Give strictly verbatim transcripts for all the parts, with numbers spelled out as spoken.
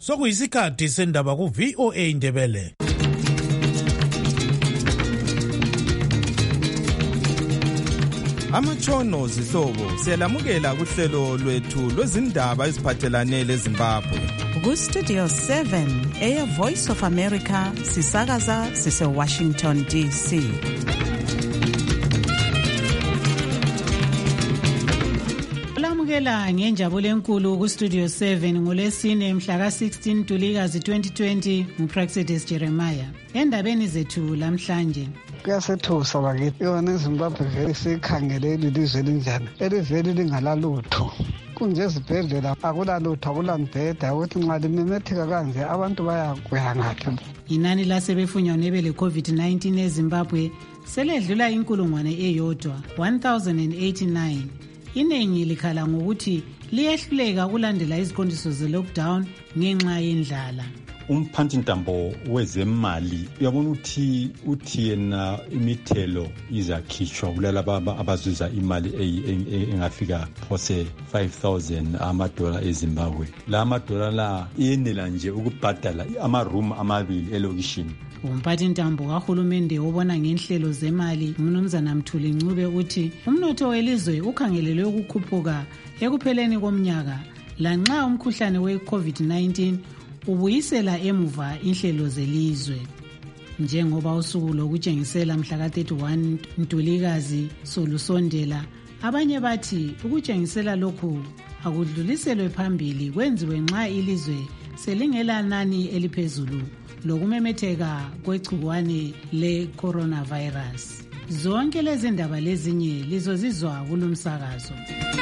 Sokuyisikhathi sendaba ku V O A Ndebele. Amatshono zihlobo siyalamukela kuhlelo lwethu lwezindaba eziphathelane leZimbabwe. Ku Studio seven eya Voice of America sisakaza sise Washington D C. Olamukela ngenjabulo enkulu ku Studio seven ngolesine mhla ka sixteen Ntulikazi twenty twenty nguPraxedis Jeremiah. Endabeni zethu lamhlanje kuyasethusa bakithi yona iZimbabwe vele sikhangele ilizwe elinjani elivele lingalalutho kunje ezibhedlela akulalutho akulambheda ukuthi nxa limemetheka kanje abantu bayakuya ngaphi. Inani lasebefunyanwa nebele COVID nineteen eZimbabwe seledlula inkulungwane eyodwa one thousand eighty-nine. Iningi likhala ngokuthi liyehluleka ukulandela iziqondiso ze-lockdown ngenxa yendlala. Umphathintambo wezemali uyabona ukuthi uthi yena imithelo izakhishwa kulalaba abazuza imali engafika phose five thousand amadola eZimbabwe. La amadola la yenela nje ukubhadala ama-room amabili elokishini. Umphathintambo kahulumende obona ngenhlelo zemali uMnumzana Mthuli Ncube uthi umnotho welizwe ukhangelelwe ukukhuphuka ekupheleni komnyaka lanxa umkhuhlane we-COVID nineteen ubuyisela emuva inhlelo zelizwe. Njengoba usuku lokutshengisela mhla ka thirty-one Ntulikazi solusondela, abanye bathi ukutshengisela lokhu akudluliselwe phambili kwenziwe nxa ilizwe selingela nani eliphezulu lokumemetheka kwegcikwane le-coronavirus. Zonke lezi ndaba lezinye lizozizwa kulumsakazo.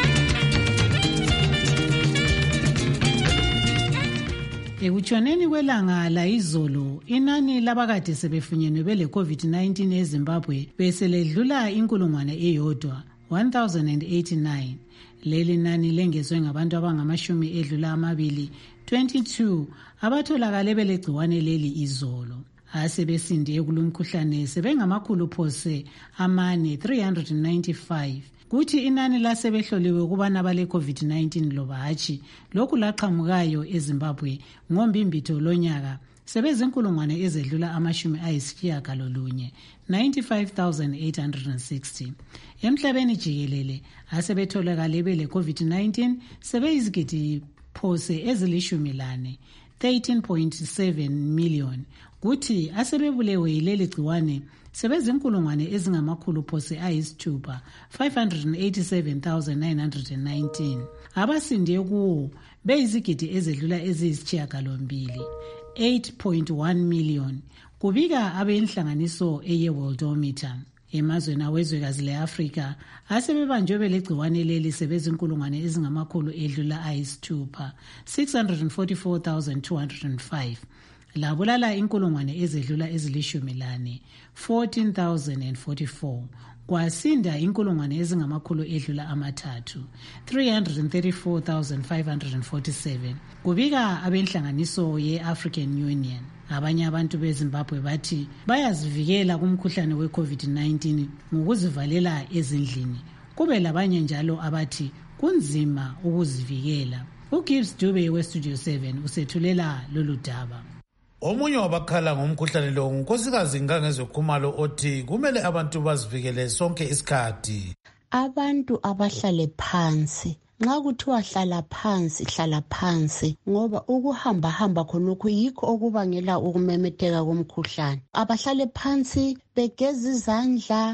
Ekutshoneni kwelanga la izolo, inani labakade sebefunyenwe bele COVID nineteen eZimbabwe beseledlula inkulungwane eyodwa one thousand eighty-nine. Leli nani lengezwe ngabantu abangamashumi edlula amabili twenty-two abatholakale belegciwane leli izolo. Asebesinde kulumkhuhlane sebengamakhulu phose amane three hundred ninety-five. Kuthi inani lasebehloliwe kubana bale COVID nineteen loba hatshi lokhu laqhamukayo eZimbabwe ngombimbitho lonyaka sebezinkulungwane ezedlula amashumi ayisitshiyagalolunye ninety-five thousand eight hundred sixty. Emhlabeni jikelele asebetholakale bele COVID nineteen sebeyizigidi phose ezilishumi lane thirteen point seven million. Kuthi asebebulewe yileli gciwane sebezinkulungwane ezingamakhulu phose ayisithupha five hundred eighty-seven thousand nine hundred nineteen. Abasinde kuwo beyizigidi ezedlula eziyisitshiyagalombili eight point one million. Kubika abenhlanganiso eye Worldometer. Emazweni awezwekazi le-Afrika asebebanjwe belegciwane leli sebezinkulungwane ezingamakhulu edlula ayisithupha six hundred forty-four thousand two hundred five. Labulala inkulungwane ezedlula ezilishumi lane fourteen thousand forty-four. Kwasinda inkulungwane ezingamakhulu edlula amathathu three hundred thirty-four thousand five hundred forty-seven. Kubika abenhlanganiso ye-African Union. Abanye abantu beZimbabwe bathi bayazivikela kumkhuhlane we-COVID nineteen ngokuzivalela ezindlini. Kube labanye njalo abathi kunzima ukuzivikela. uGibbs Dube we-Studio seven usethulela lolu daba. Omunye wabakhala ngomkhuhlane lo ngunkosikazi Ngangezwe Khumalo othi kumele abantu bazivikele sonke isikhathi. Abantu abahlale phansi nxa kuthiwa hlala phansi hlala phansi ngoba ukuhamba hamba khonokho yikho okubangela ukumemetheka komkhuhlane. Abahlale phansi begeza izandla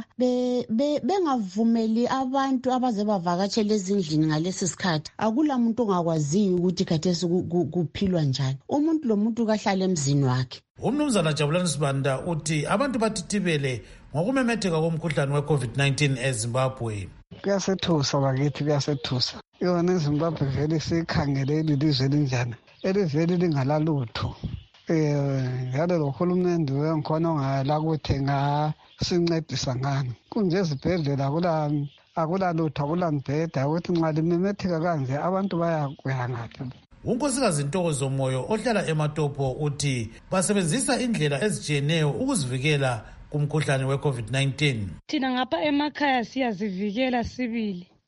bengavumeli abantu abaze bavakatshela ezindlini ngalesi sikhathi. Akula muntu ongakwaziyo ukuthi khathesi kuphilwa njani. Umuntu lomuntu kahlale emzini wakhe. Umnumzana Jabulani Sibanda uthi abantu bathithibele ngokumemetheka komkhuhlane we-COVID nineteen eZimbabwe. Kuyasethusa bakithi kuyasethusa. Yona iZimbabwe vele sikhangele ilizwe elinjani elivele lingalalutho. Eh ngale lo hulumende wenkhona ongala ukuthi ngasincedisa ngani. Kunje ezibhedlela akula akulalutho akulambheda ukuthi nxa limemetheka kanje abantu bayakuya ngaphi. Unkosikazi Ntokozo Moyo ohlala eMatopo uthi basebenzisa indlela ezitshiyeneyo ukuzivikela kumkhuhlane we-COVID nineteen. Thina ngapha emakhaya siyazivikela sibili.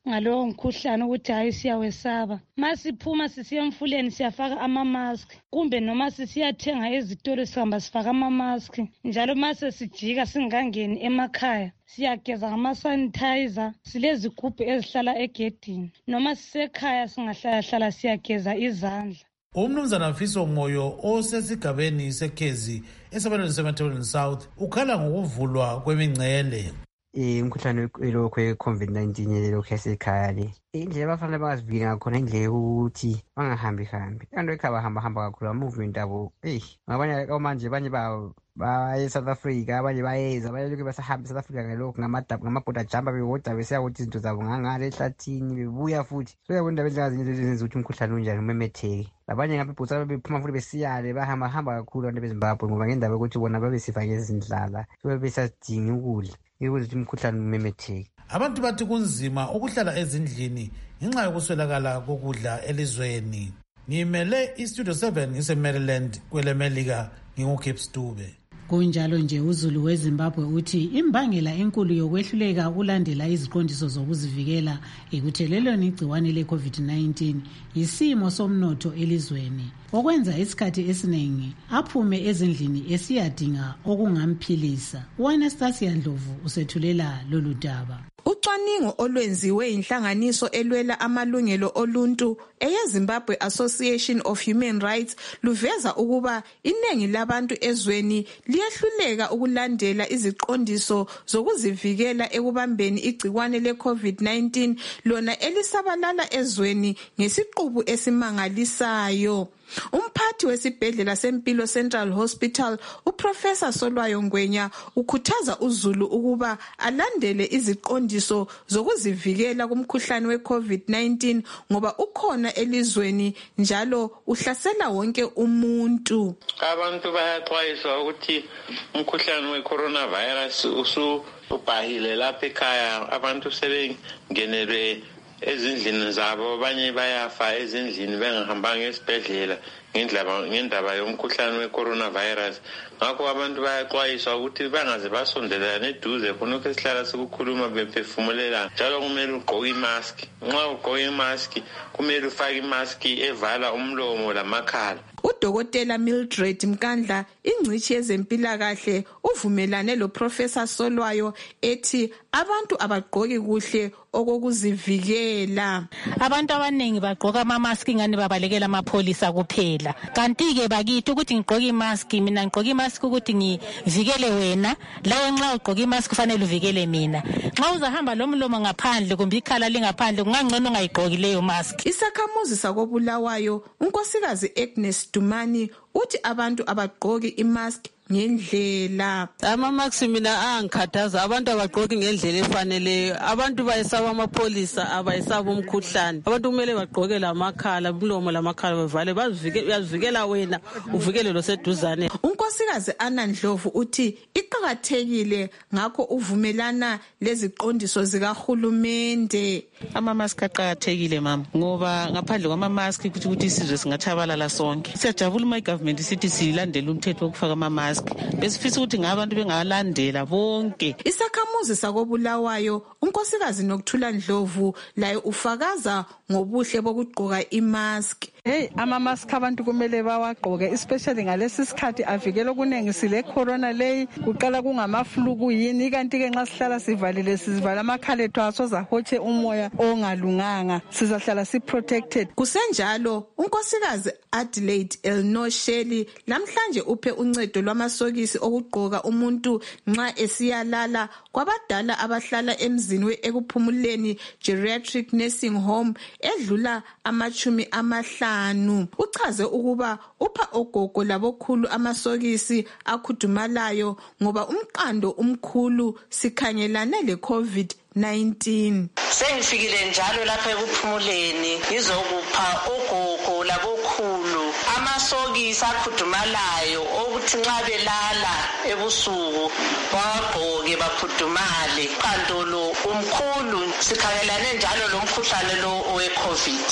ngalowo mkhuhlane ukuthi hayi siyawesaba. Masiphuma sisiya emfuleni siyafaka ama-mask, kumbe noma sisiyathenga ezitolo sihamba sifaka ama-mask. Njalo mase sijika singangeni emakhaya siyageza ngama-sanitizer, silezigubhu ezihlala egedini. Noma sisekhaya singahlala siyageza izandla. Umnumzana Mfiso Moyo osesigabeni seKhezi esabelweni seMatabeleland South ukhala ngokuvulwa kwemingcele. Umkhuhlane lo kwe-COVID nineteen yelokhu yasekhaya le. Indlela abafanele bangazivikela ngakhona indlela yokuthi bangahambi hambi. Kanti ekhaya bahamba hamba kakhulu movement abo. Hey, ngabanye manje abanye ba baye South Africa, abanye bayeza, abanye lokhu basahamba South Africa ngalokho ngamadab ngamabhoda jumper bewoda besiya ukuthi izinto zabo ngangale ehlathini bebuya futhi. So yabona indaba ezingazinto ezenza ukuthi umkhuhlane unjani umemetheke. Labanye ngabe ibhutsa bephuma futhi besiyale bahamba hamba kakhulu abantu beZimbabwe ngoba ngendaba ukuthi bona babesifake izindlala. So besadinga ukudla. Ukuthi umkhuhlane umemetheke. Abantu bathi kunzima ukuhlala ezindlini ngenxa yokuswelakala kokudla elizweni. Ngimele iStudio seven ngise-Maryland kwelemelika nginguKip Stube. Kunjalo nje uZulu weZimbabwe uthi imbangela enkulu yokwehluleka ukulandela iziqondiso zokuzivikela ekuthelelweni igciwane le-COVID nineteen isimo somnotho elizweni, okwenza isikhathi esiningi aphume ezindlini esiyadinga okungamphilisa. U-Anastasia Ndlovu usethulela lolu daba. Ucwaningo olwenziwe inhlanganiso elwela amalungelo oluntu eyeZimbabwe Association of Human Rights luveza ukuba iningi labantu ezweni liyehluleka ukulandela iziqondiso zokuzivikela ekubambeni igciwane le-COVID nineteen lona elisabalala ezweni ngesiqubu esimangalisayo. Umphathi wesibhedlela sempilo Central Hospital uProfessor Solwayo Ngwenya ukhuthaza uZulu ukuba alandele iziqondiso zokuzivikela kumkhuhlane we-COVID nineteen ngoba ukhona elizweni njalo uhlasela wonke umuntu. Abantu bayaxwayiswa ukuthi umkhuhlane we-coronavirus usu ubhahile lapha ekhaya, abantu sebengenelwe ezindlini zabo, abanye bayafa ezindlini bengahambanga esibhedlela ngendaba ngendaba yomkhuhlane we-coronavirus. Ngakho abantu bayaxwayiswa ukuthi bangaze basondelane eduze khonokho esihlala sikukhuluma bephefumulela. Njalo kumele ugqoke imask. Nxa ugqoke imask kumele ufake imask evala umlomo lamakhala. Udokotela Mildred Mkandla, ingcitshi yezempilakahle, uvumelane loProfessor Solwayo ethi abantu abagqoki kuhle okokuzivikela. Abantu abaningi bagqoka ama-mask ngani babalekela amapholisa kuphela. Kanti ke bakithi ukuthi ngigqoke imask, mina ngigqoke imask ukuthi ngivikele wena, lawe nxa ugqoke imask kufanele uvikele mina. Nxa uzahamba lomlomo ngaphandle kumbe ikhala lingaphandle kungangcono ungayigqoki leyo mask. Isakhamuzi sakobulawayo unkosikazi Agnes Dumani uthi abantu abagqoki imask ngendlela. Ama-mask mina angikhathaza, abantu abagqoki ngendlela efaneleyo. Abantu bayesaba amapholisa, abayesaba umkhuhlane. Abantu kumele bagqoke lamakhala, umlomo lamakhala bevale, bazivikela wena, uvikele loseduzane. Unkosikazi Anandlovu uthi iqakathekile ngakho uvumelana leziqondiso zikahulumende. Ama-mask aqakathekile mama, ngoba ngaphandle kwama-mask ukuthi ukuthi isizwe singatshabalala sonke. Siyajabula uma igovernment isithi silandele umthetho wokufaka ama-mask. Besifisa ukuthi ngabantu bengalandela bonke. Isakhamuzi sakobulawayo unkosikazi Nokuthula Ndlovu laye ufakaza ngobuhle bokugqoka imask. Hey, ama-mask abantu kumele bawagqoke, especially ngalesi sikhathi avikela okunengi sile corona leyi, kuqala kungama-flu kuyini, kanti ke nxa sihlala sivalile sizivala amakhala ethu asoza hotshe umoya ongalunganga, sizahlala si-protected. Kusenjalo unkosikazi Adelaide Elnosheli namhlanje uphe uncedo lwamasokisi okugqoka umuntu nxa esiyalala kwabadala abahlala emzini ekuphumuleni geriatric nursing home edlula amachumi amahlanu. Uchaze ukuba upha ogogo labokhulu amasokisi akhudumalayo ngoba umqando umkhulu sikhangelane le-COVID nineteen. Sengifikile njalo lapha ekuphumuleni ngizokupha ogogo labokhulu amasokisi akhudumalayo ukuthi nxa belala ebusuku bawagqoke bakhudumale. Umqando lo umkhulu sikhangelane njalo lo mkhuhlane lo owe-COVID.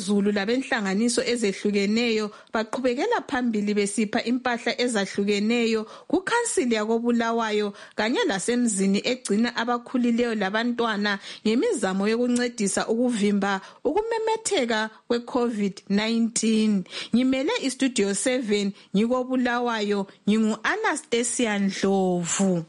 abazulu labenhlanganiso ezehlukeneyo baqhubekela phambili besipha impahla ezahlukeneyo kukhansili yakobulawayo kanye lasemzini egcina abakhulileyo labantwana ngemizamo yokuncedisa ukuvimba ukumemetheka kwe-covid nineteen. Ngimele istudio seven ngikobulawayo, ngingu-Anastasia Ndlovu.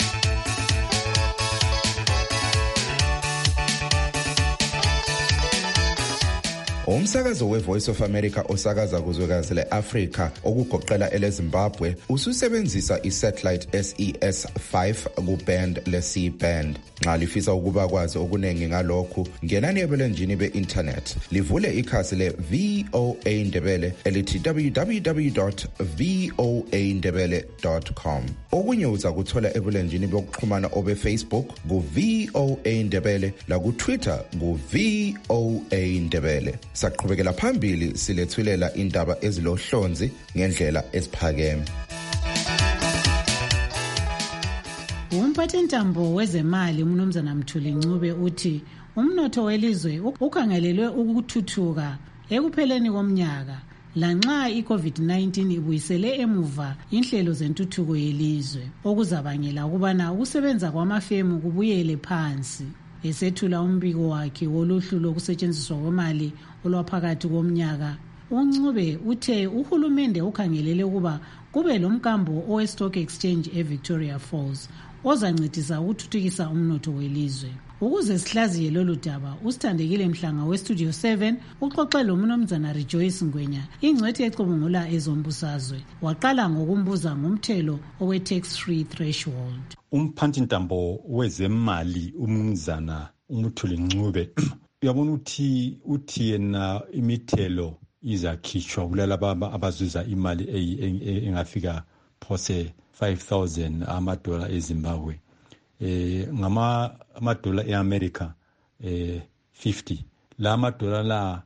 Umsakazo we-Voice of America osakaza kuzwekazi le-Afrika okugoqela ele-Zimbabwe ususebenzisa i-satellite S E S five ku-band le-C band. Nxa lifisa ukuba kwazi okunengi ngalokhu, ngenani ebulenjini be-internet livule ikhasi le-V O A Ndebele elithi w w w dot v o a ndebele dot com. Okunye uza kuthola ebulenjini bokuxhumana obe-Facebook ku-V O A Ndebele laku-Twitter ku-V O A Ndebele. Saqhubekela phambili silethulela indaba ezilohlonzi ngendlela esiphakeme. Umphathintambo wezemali uMnumzana Mthuli Ncube uthi umnotho welizwe ukhangelelwe ukuthuthuka ekupheleni komnyaka lanxa i-COVID nineteen ibuyisele emuva inhlelo zentuthuko yelizwe okuzabangela ukubana ukusebenza kwamafemu kubuyele phansi. Esethula umbiko wakhe woluhlu lokusetshenziswa kwemali olwaphakathi komnyaka, uNcube uthe uhulumende ukhangelele ukuba kube lomkambo owe-stock exchange eVictoria Falls ozancedisa ukuthuthukisa umnotho welizwe. Ukuze sihlaziye lolu daba, uSithandekile Mhlanga weStudio seven uxoxe loMnumzana Rejoice Ngwenya, ingcwethi ecubungula ezombusazwe. Waqala ngokumbuza ngomthelo owe-tax-free threshold. Umphathintambo wezemali uMnumzana uMthuli Ncube uyabona uthi uthi yena imithelo izakhishwa kulala baba abazuza imali engafika phose five thousand amadola eZimbabwe. Eh ngama amadola eAmerica eh fifty. La amadola la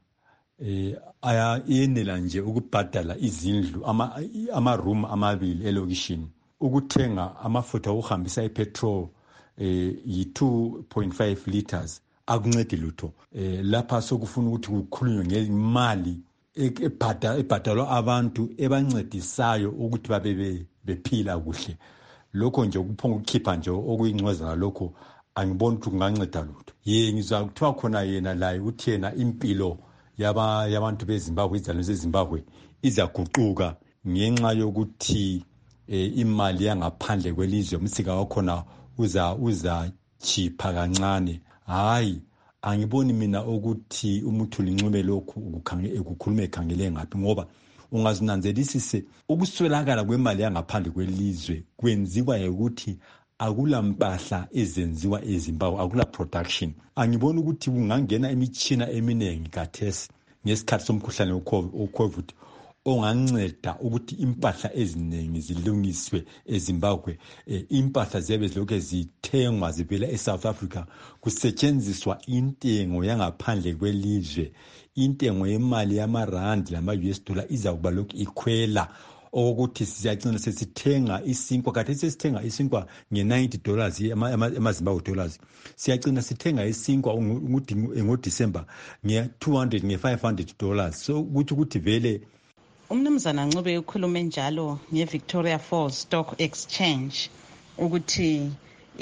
eh aya yenela nje ukubhadala izindlu ama ama room amabili elokishini, ukuthenga amafutha okuhambisa ipetrol eh yi two point five liters akuncedi lutho. Eh lapha sokufuna ukuthi kukhulunywe ngemali ebhadala ebhadalwa abantu ebancedisayo ukuthi babe bephila kuhle. Lokho nje kuphonga ukukhipha nje okuyingcwezana lokho angiboni ukuthi kunganceda lutho. Ye ngizwa kuthiwa khona yena la uthi yena impilo yaba yabantu beZimbabwe, izalo zeZimbabwe izaguquka ngenxa yokuthi eh, imali yangaphandle kwelizwe umsika wakhona uza uza chipha kancane. Hayi, angiboni mina ukuthi uMthuli Ncube lokhu ukukhangela ukukhuluma ekhangele ngaphi, ngoba ungazinanzelisise ukuswelakala kwemali yangaphandle kwelizwe kwenziwa ukuthi akula mpahla ezenziwa eZimbabwe, akula production. Angiboni ukuthi kungangena imitshina eminingi kathesi ngesikhathi somkhuhlane weCovid onganceda ukuthi impahla eziningi zilungiswe eZimbabwe. E, impahla zibe zilokho zithengwa zivela eSouth Africa kusetshenziswa intengo yangaphandle kwelizwe. Intengo yemali yamarandi lama U S dollar iza kuba lokhu ikhwela ukuthi siyagcina sesithenga isinkwa, kade sesithenga isinkwa nge-ninety dollars ama-Zimbabwe dollars, siyagcina sithenga isinkwa ngo-December nge-two hundred nge-five hundred dollars. So ukuthi ukuthi vele uMnumzana Ncube ukhulume njalo ngeVictoria Falls Stock Exchange ukuthi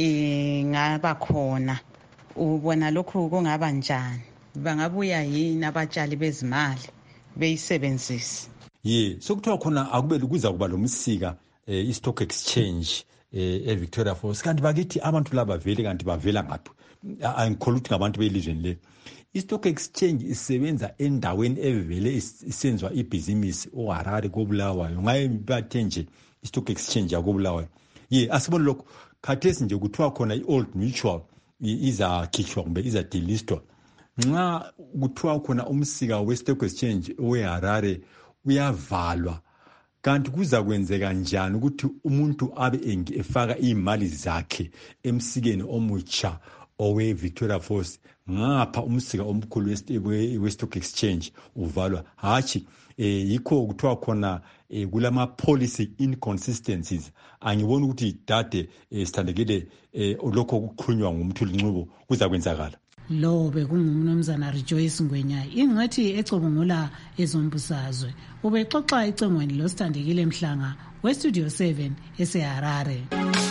ingaba khona, ubona lokhu kungaba njani, bangabuya yini abatshali bezimali beyisebenzise? Ye sokuthiwa khona akube kuza kuba lomsika eh, i-stock exchange eh, eVictoria Falls. Kanti bakithi abantu laba vele kanti bavela ngaphi? Angikholwa ukuthi ngabantu belizweni le. I-stock exchange isebenza endaweni evele isenzwa ibhizinisi oHarare koBulawayo. Ngaye bathe nje i-stock exchange yakoBulawayo. Ye asibone lokho khathesi nje kuthiwa khona i-Old Mutual izakhishwa kumbe izadelistwa. Nxa kuthiwa khona umsika we-stock exchange weHarare uyavalwa, kanti kuza kwenzeka njani ukuthi umuntu abe efaka imali zakhe emsikeni omutsha owe Victoria Falls ngapha umsika omkhulu we-stock exchange uvalwa? Hachi eh yikho kuthiwa khona eh, kulama policy inconsistencies. Angiboni ukuthi dade eh, Sithandekile eh, lokho kukhulunywa nguMthuli Ncube kuza kwenzakala. lo bekungumnumzana Rejoice Ngwenya, ingcwethi ecubungula ezombusazwe. Ubexoxa icengweni loSithandekile Mhlanga weStudio seven eseHarare.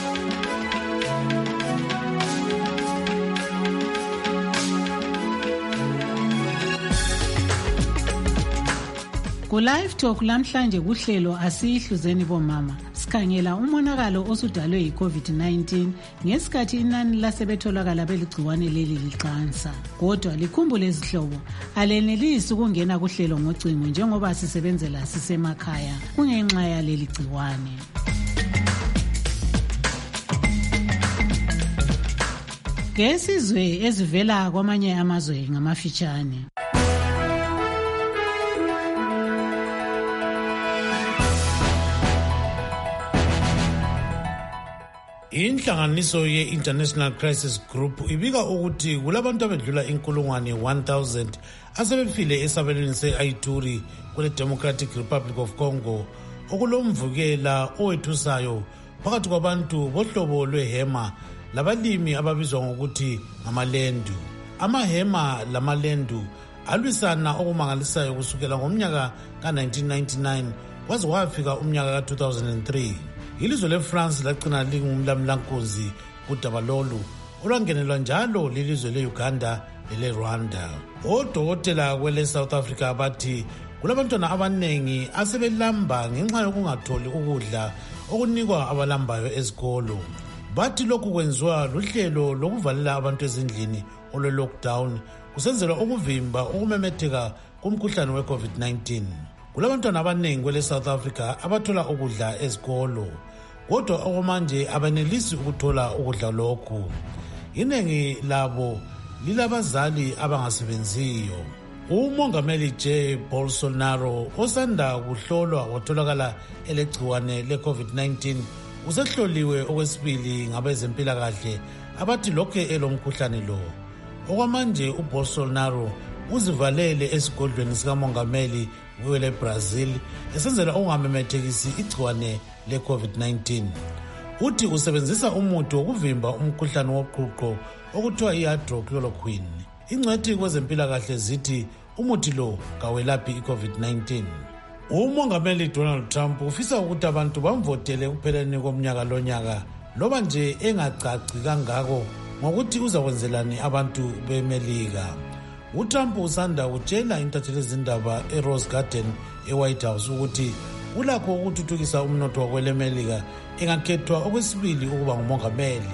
Ku live talk lamhlanje kuhlelo asihluzeni bomama sikhangela umonakalo osudalwe yi-COVID nineteen ngesikhathi inani lasebetholakala beligciwane leli liqansa. Kodwa likhumbule izihlobo alenelisi ukungena kuhlelo ngocingo njengoba sisebenzela sisemakhaya kungenxa yaleli gciwane. Ngesizwe ezivela kwamanye amazwe ngamafitshane. Inhlanganiso ye-International Crisis Group ibika ukuthi kulabantu abedlula inkulungwane one thousand asebefile esabelweni se-Ituri kule Democratic Republic of Congo okulomvukela owethusayo phakathi kwabantu bohlobo lwehema labalimi ababizwa ngokuthi ngamalendu. Amahema lamalendu alwisana okumangalisayo kusukela ngomnyaka ka nineteen ninety-nine kwaze kwafika umnyaka ka two thousand three. Ilizwe leFrance lagcina lingumlamlankunzi kudaba lolu olwangenelwa njalo lilizwe leUganda leleRwanda. Odokotela kwele South Africa bathi kulabantwana abanengi asebelamba ngenxa yokungatholi ukudla okunikwa abalambayo ezikolo. Bathi lokhu kwenziwa luhlelo lokuvalela abantu ezindlini olwe lockdown kusenzelwa ukuvimba ukumemetheka kumkhuhlane we-COVID nineteen. Kulabantwana abanengi kwele South Africa abathola ukudla ezikolo, kodwa okwamanje abenelisi ukuthola ukudla lokhu. Inengi labo lilabazali abangasebenziyo. Umongameli J Bolsonaro osanda kuhlolwa watholakala elegciwane le-COVID nineteen usehloliwe okwesibili ngabezempilakahle abathi lokhe elomkhuhlane lo. Okwamanje uBolsonaro uzivalele esigodlweni sikamongameli wele Brazil esenzela ukungamemethekisi igciwane le-COVID nineteen. Uthi usebenzisa umuthi wokuvimba umkhuhlane woqhuqho okuthiwa i-hydroxychloroquine. Ingcwethi kwezempilakahle zithi umuthi lo kawelaphi i-COVID nineteen. Umongameli Donald Trump ufisa ukuthi abantu bamvotele ekupheleni komnyaka lonyaka loba nje engacaci kangako ngokuthi uzakwenzelani abantu beMelika. uTrump usanda kutshela intatheli zindaba eRose Garden eWhite House ukuthi ulakho ukuthuthukisa umnotho wakwelemelika engakhethwa okwesibili ukuba ngumongameli.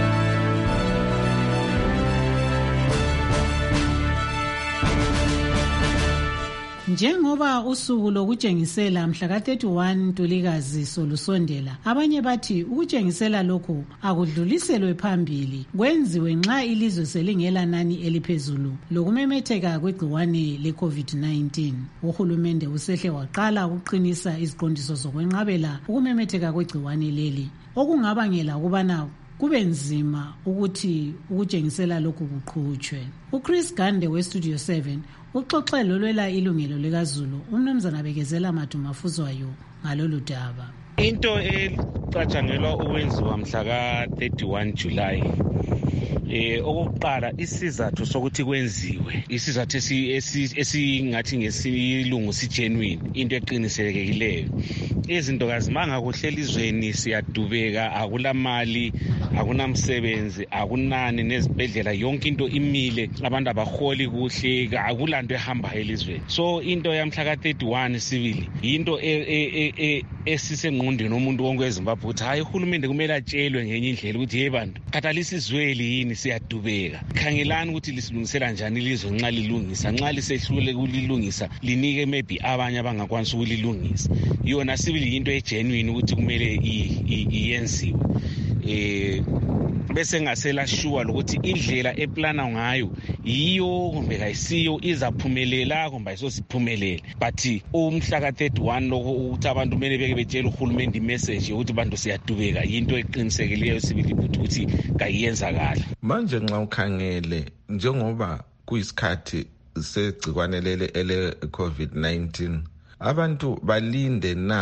Njengoba usuku lokutshengisela mhla ka thirty-one Ntulikazi solusondela, abanye bathi ukutshengisela lokhu akudluliselwe phambili kwenziwe nxa ilizwe selingela nani eliphezulu lokumemetheka kwegciwane le-COVID nineteen. Uhulumende usehle waqala ukuqinisa iziqondiso zokwenqabela ukumemetheka kwegciwane leli okungabangela ukubana kube nzima ukuthi ukutshengisela lokhu kuqhutshwe. uChris Gande weStudio seven uxoxe lolwela ilungelo likaZulu umnumzana Bekezela Madumafuzwayo ngalolu daba. Into ecatshangelwa ukwenziwa mhla ka thirty-one July eh okokuqala isizathu sokuthi kwenziwe isizathu esingathi ngesilungu si genuine into eqinisekileyo. Izinto kazimanga kuhlela izweni siyadubeka, akulamali, akunamsebenzi, akunani nezibhedlela, yonke into imile, abantu abaholi kuhle, akulanto ehamba elizweni. So into yamhla ka thirty-one sibili into esisengqondweni umuntu wonke eZimbabwe ukuthi hayi uhulumende kumele atshelwe ngenye indlela ukuthi hey bantu khathalisisa izweli yini siyadubeka, khangelani ukuthi lisilungisela njani ilizwe nxa lilungisa, nxa lisehlule kulilungisa linike maybe abanye abangakwanisa ukulilungisa. Yona sibili into egenuine ukuthi kumele iyenziwe. Eh bese ngasela sure lokuthi indlela eplana ngayo yiyo kumbe kayisiyo izaphumelela kumbe ayisosiphumelele. But umhla ka thirty-one lokho ukuthi abantu kumele beke betshela uhulumende imessage ukuthi abantu siyadubeka into eqinisekileyo sibili ukuthi kayiyenzakala. Manje nxa ukhangele njengoba kuyisikhathi segcikwane lele ele COVID nineteen, abantu balinde na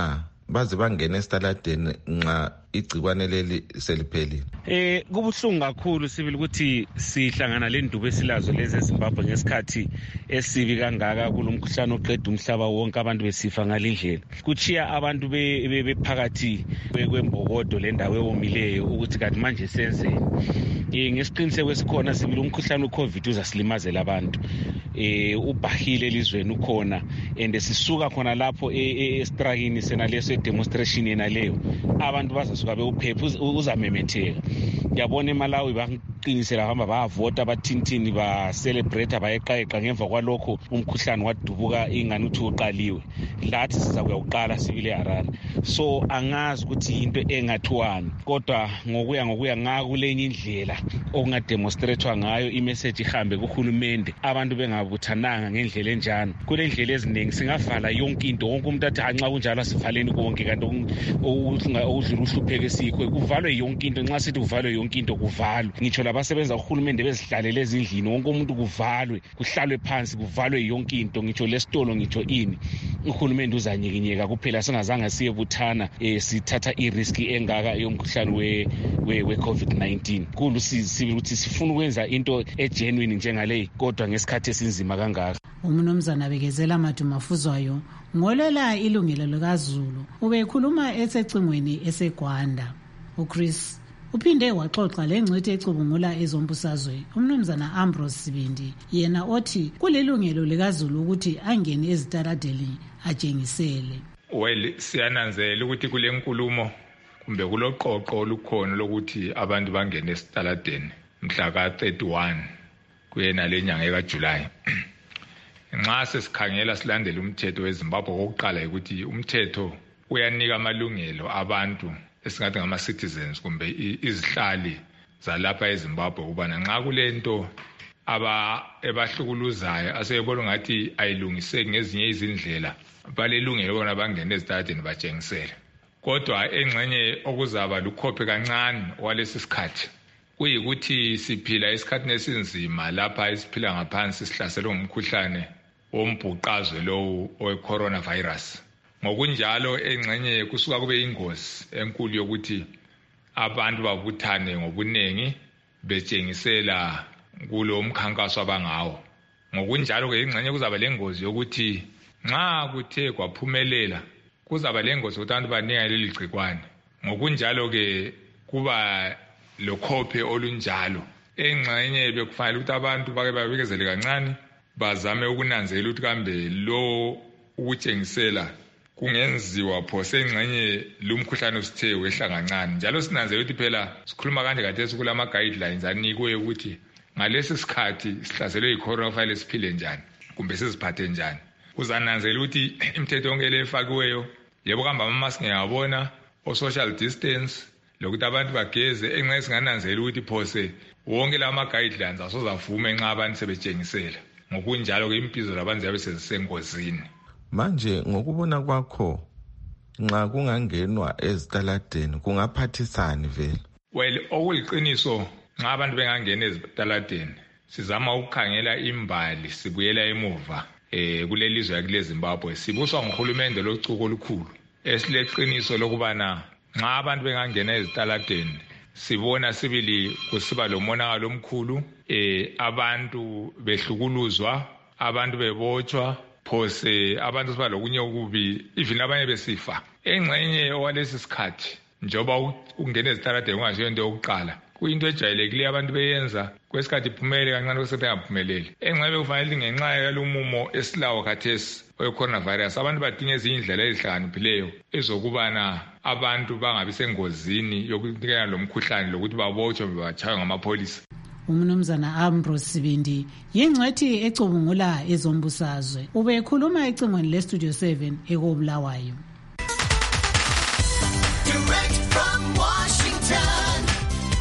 baze bangena esitaladeni nxa igcikwane leli seliphelile? Eh kubuhlungu kakhulu sibili ukuthi sihlangana le ndubo esilazo lezi eZimbabwe ngesikhathi esibi kangaka kulomkhuhlane oqeda umhlaba wonke abantu besifa ngalindlela. Kuchiya abantu bephakathi kwembokodo le ndawo ewomileyo ukuthi kanti manje senzeni. Eh ngesiqiniseko esikhona sibili umkhuhlane weCovid uzasilimazela abantu. Eh ubhahile elizweni ukhona and sisuka khona lapho estrikini sena leso demonstration yena leyo abantu bazasuka bewuphepha uzamemetheka. Ngiyabona eMalawi baqinisela hamba bavota bathintini ba celebrate bayeqayeqa ngemva kwalokho umkhuhlane wadubuka ingani uthi uqaliwe. Lathi siza kuyaqala sibile Harare. So angazi ukuthi into engathiwani kodwa ngokuya ngokuya ngakulenye indlela okungademonstratewa ngayo imessage ihambe kuhulumende abantu bengabuthananga ngendlela enjani. Kule ndlela eziningi singavala yonke into wonke umuntu athi anxa kunjalo sivaleni konke kanti okudlula uhlupheke sikho kuvalwe yonke into nxa sithi kuvalwe yonke into kuvalwe. Ngitsho labasebenza uhulumende bezihlalele ezindlini wonke umuntu kuvalwe kuhlalwe phansi kuvalwe yonke into ngitsho lesitolo ngitsho ini uhulumende uzanyikinyeka kuphela singazange siyebuthana eh sithatha irisk engaka yomkhuhlane we we COVID nineteen. Kulu sibili ukuthi sifuna ukwenza into egenuine njengale kodwa ngesikhathi esinzima kangaka. Umnumzana bekezela Madumafuzwayo ngolela ilungelo likaZulu ubekhuluma esecingweni eseGwanda. uChris uphinde waxoxa lengcwethi ecubungula ezombusazwe umnumzana Ambrose Sibindi yena othi kulilungelo likaZulu ukuthi angene ezitaladeli ajengisele. Well siyananzela ukuthi kule nkulumo kumbe kuloqoqo olukhona lokuthi abantu bangene esitaladeni mhla ka thirty-one kuyena lenyanga kaJuly. Nxa sesikhangela silandela umthetho weZimbabwe okokuqala ukuthi umthetho uyanika amalungelo abantu esingathi ngama citizens kumbe izihlali zalapha eZimbabwe ubana nxa kulento aba ebahlukuluzayo asebona ngathi ayilungiseki ngezinye izindlela balelungelo bona bangene ezitaladeni bajengisele. Kodwa engxenye okuzaba lukhophe kancane walesi sikhathi kuyikuthi siphila esikhathini esinzima lapha esiphila ngaphansi sihlaselwe ngumkhuhlane wombhuqazwe lowo owe-coronavirus. Ngokunjalo engxenye kusuka kube ingozi enkulu yokuthi abantu babuthane ngobunengi bejengisela kulo mkhankaso abangawo. Ngokunjalo ke ingxenye kuzaba lengozi yokuthi nxa kuthe kwaphumelela kuzaba lengozi ukuthi abantu baninga leli gcikwane. Ngokunjalo ke kuba lokhophe olunjalo engxenye bekufanele ukuthi abantu bake babekezele kancane bazame ukunanzela ukuthi kambe lo ukujengisela kungenziwa phose engxenye lumkhuhlane usithe wehla kancane. Njalo sinanzela ukuthi phela sikhuluma kanje kade kulama guidelines anikwe ukuthi ngalesi sikhathi sihlaselwe yi-coronavirus siphile njani kumbe siziphathe njani. Uzananzela ukuthi imithetho yonke le efakiweyo yebo kamba ama-mask ngiyabona o-social distance lokuthi abantu bageze engxenye singananzela ukuthi phose wonke la ma-guidelines asozavume nxa abantu sebejengisela. Ngokunjalo ke impilo zabantu ziyabe sezisengozini. Manje ngokubona kwakho nxa kungangenwa ezitaladeni kungaphathisani vele? Well okuliqiniso nxa abantu bengangena ezitaladeni sizama ukukhangela imbali sibuyela emuva eh kulelizwe yakule Zimbabwe sibuswa nguhulumende locuko olukhulu esileqiniso lokubana nxa abantu bengangena ezitaladeni sibona sibili kusiba lomonakalo omkhulu eh abantu behlukuluzwa abantu bebotshwa phose abantu siba lokunye ukubi even abanye besifa. Engxenye walesi sikhathi njoba ungena ezitaladeni ungaziyo into yokuqala kuyinto ejayelekileyo abantu beyenza kwesikhathi iphumele kancane kwesebengaphumeleli. Engxenye kufanele ngenxa yalumumo esilawo khathesi we-coronavirus abantu badinga ezinye indlela ezihlakaniphileyo ezokubana abantu bangabi sengozini yokunikela lo mkhuhlane lokuthi babotshwe batshaywe ngamapholisa. Umnumzana Ambrose Sibindi yingcwethi ecubungula ezombusazwe ubekhuluma ecingweni lestudio seven ekobulawayo. Direct from Washington,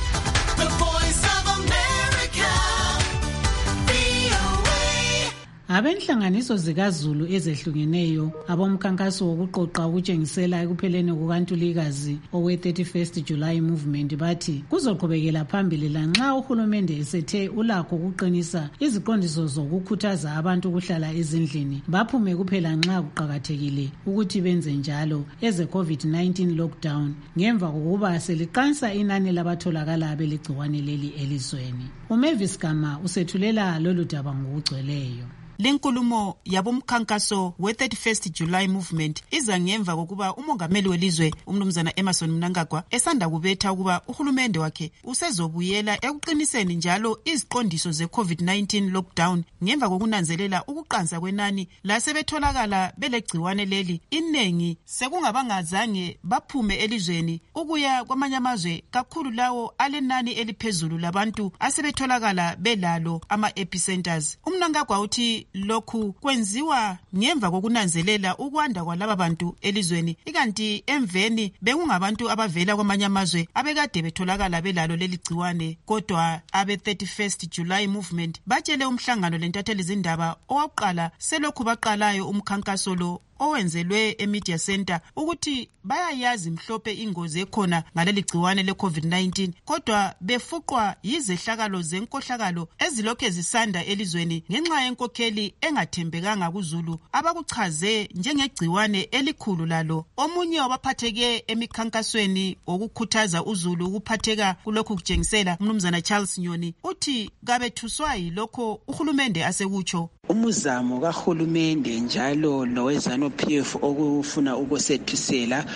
the voice of America, V O A. Abenhlanganiso zikaZulu ezehlukeneyo abomkhankaso wokuqoqa ukutshengisela ekupheleni kukaNtulikazi owe thirty-first July movement bathi kuzoqhubekela phambili lanxa uhulumende esethe ulakho ukuqinisa iziqondiso zokukhuthaza abantu ukuhlala ezindlini baphume kuphela nxa kuqakathekile ukuthi benze njalo eze COVID nineteen lockdown ngemva kokuba seliqansa inani labatholakala beligciwane leli elizweni. uMavis Gama usethulela lolu daba ngokugcweleyo. Lenkulumo yabomkhankaso we thirty-first July movement iza ngemva kokuba umongameli welizwe umnumzana Emmerson Mnangagwa esanda kubetha ukuba uhulumende wakhe usezobuyela ekuqiniseni njalo iziqondiso ze COVID nineteen lockdown ngemva kokunanzelela ukuqansa kwenani lasebetholakala belegciwane leli inengi sekungabangazange baphume elizweni ukuya kwamanye amazwe kakhulu lawo alenani eliphezulu labantu asebetholakala belalo ama epicenters. uMnangagwa uthi lokhu kwenziwa ngemva kokunanzelela ukwanda kwalaba bantu elizweni ikanti emveni bekungabantu abavela kwamanye amazwe abekade betholakala belalo leli gciwane. Kodwa abe thirty-first July movement batshele umhlangano lentatheli zindaba owaqala selokhu baqalayo umkhankaso lo owenzelwe eMedia Center ukuthi bayayazi mhlophe ingozi ekhona ngaleli gciwane le COVID nineteen kodwa befuqwa yizehlakalo zenkohlakalo ezilokhe zisanda elizweni ngenxa yenkokheli engathembekanga kuZulu abakuchaze njengegciwane elikhulu lalo. Omunye wabaphatheke emikhankasweni okukhuthaza uZulu ukuphatheka kulokhu kutshengisela umnumzana Charles Nyoni uthi kabethuswa yilokho uhulumende asekutsho. Umuzamo kahulumende njalo nowezano P F okufuna ukusethisela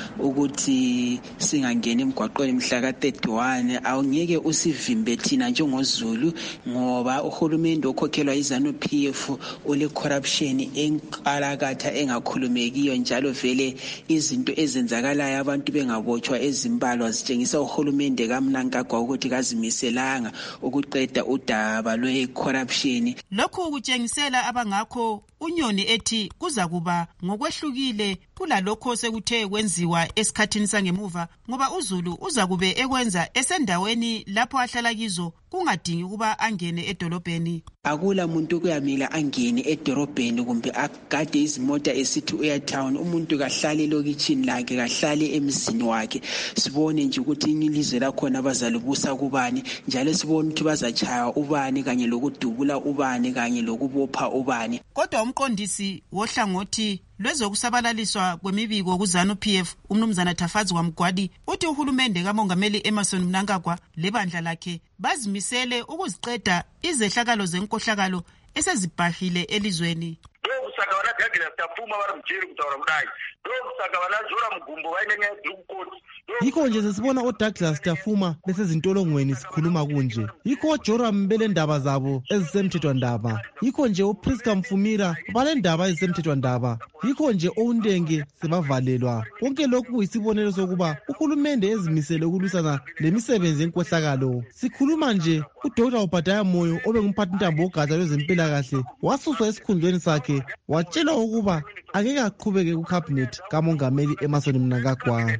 ukuthi singangena emgwaqweni mhla ka thirty-one awungeke usivimbe thina njengoZulu ngoba uhulumende okhokhelwa izano P F ule corruption enkalakatha engakhulumekiyo njalo vele izinto ezenzakalayo abantu bengabotshwa ezimbalwa zitshengisa uhulumende kaMnangagwa ukuthi kazimiselanga ukuqeda udaba lwe corruption. Lokhu kutshengisela abangakho uNyoni ethi kuza kuba ngokwehlukile kulalokho sekuthe kwenziwa esikhathini sangemuva ngoba uZulu uza kube ekwenza esendaweni lapho ahlala kizo kungadingi kuba angene edolobheni. Akula muntu kuyamila angene edolobheni kumbe agade izimota esithi uya town. Umuntu kahlale lokitchini lakhe kahlale emzini wakhe sibone nje ukuthi ilizwe lakhona bazalibusa kubani njalo sibone ukuthi bazachaya ubani kanye lokudubula ubani kanye lokubopha ubani. Kodwa umqondisi wohlangothi lwezokusabalaliswa kwemibiko kuzanu P F umnumzana Tafazi kwaMgwadi uthi uhulumende kamongameli Emmerson Mnangagwa lebandla lakhe bazimisele ukuziqeda izehlakalo zenkohlakalo esezibhahile elizweni. Sakabana gagina stafuma bara mjeri kutawara mdai. Doku sakabana zora mgumbo waine nye drukoti. Yikho nje sesibona oDouglas Tafuma besezintolongweni sikhuluma kunje. Yikho oJoram mbele ndaba zabo ezisemthethwa ndaba. Yikho nje uPriska Mfumira bale ndaba ezisemthethwa ndaba. Yikho nje oUndenge sebavalelwa. Konke lokhu kuyisibonelo sokuba uhulumende ezimisele ukulwisana lemisebenzi yenkohlakalo. Sikhuluma nje uDoctor Obadiah Moyo obengumphathintambo wogatsha lwezempilakahle wasuswa esikhundleni sakhe watshela ukuba angeke aqhubeke kucabinet kamongameli Emmerson Mnangagwa.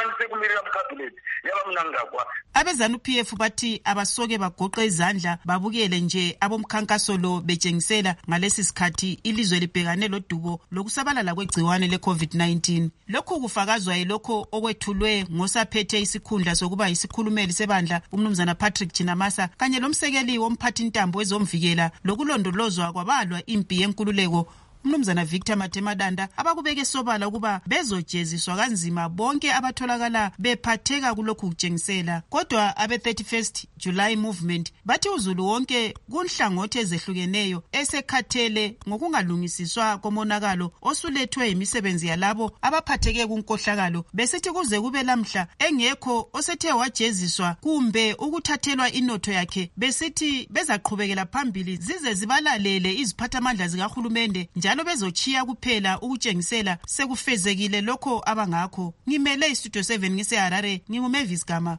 Abezanu P F bathi abasoke bagoqe izandla babukele nje abomkhankaso lo betshengisela ngalesi sikhathi ilizwe libhekane lodubo lokusabalala kwegciwane le COVID nineteen. Lokhu kufakazwa yilokho okwethulwe ngosaphethe isikhundla sokuba yisikhulumeli sebandla umnumzana Patrick Chinamasa kanye lomsekeli womphathintambo wezomvikela lokulondolozwa kwabalwa impi yenkululeko umnumzana Victor Matemadanda abakubeke sobala ukuba bezojeziswa kanzima bonke abatholakala bephatheka kulokhu kutshengisela. Kodwa abe thirty-first July movement bathi uZulu wonke kunhlangothi ezehlukeneyo esekhathele ngokungalungisiswa komonakalo osulethwe imisebenzi yalabo abaphatheke kunkohlakalo besithi kuze kube lamhla engekho osethe wajeziswa kumbe ukuthathelwa inotho yakhe besithi bezaqhubekela phambili zize zibalalele iziphathamandla zikahulumende njalo bezochiya kuphela ukutshengisela sekufezekile lokho abangakho. Ngimele istudio seven ngise Harare nginguMavis Gama.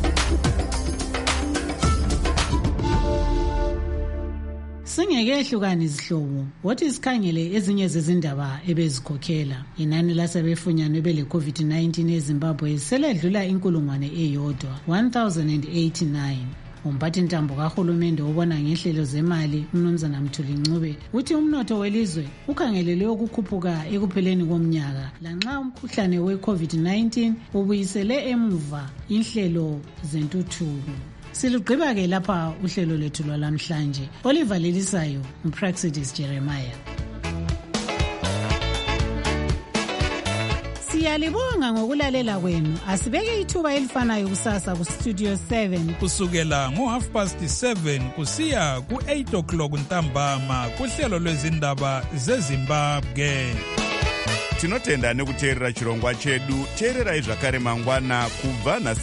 Singekehlukana izihlobo wathi isikhangele ezinye zezindaba ebezikhokhela inani lasebefunyanwe bele COVID nineteen eZimbabwe seledlula inkulungwane eyodwa one thousand eighty-nine. umphathi ntambo kahulumende obona ngehlelo zemali umnumzana Mthuli Ncube uthi umnotho welizwe ukhangelelwe ukukhuphuka ekupheleni komnyaka lanxa umkhuhlane we-covid nineteen ubuyisele emuva inhlelo zentuthuko. Silugqiba ke lapha uhlelo lethu lwalamhlanje. Olivalelisayo uPraxidis Jeremiah. Siyalibonga ngokulalela kwenu. Asibeke ithuba elifanayo kusasa ku Studio seven kusukela ngo half past seven kusiya ku eight o'clock ntambama kuhlelo lwezindaba zeZimbabwe. Tinotenda nekuteerera chirongwa chedu. Teererai zvakare mangwana kubva